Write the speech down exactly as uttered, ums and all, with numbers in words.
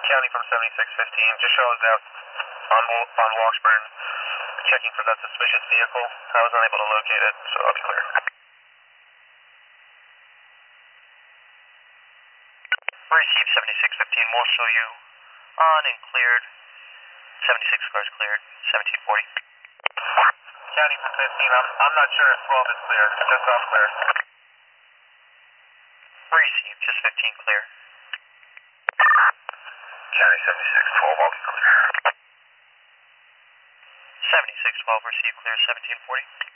County from seventy-six fifteen, just show us out on, on Washburn, checking for that suspicious vehicle. I was unable to locate it, so I'll be clear. Received seventy-six fifteen, we'll show you on and cleared. seventy-six cars cleared, seventeen forty. County from fifteen, I'm, I'm not sure if twelve is clear, just off clear. Received, just fifteen clear. County seventy-six twelve, I'll be clear. seventy-six twelve, received clear, seventeen forty.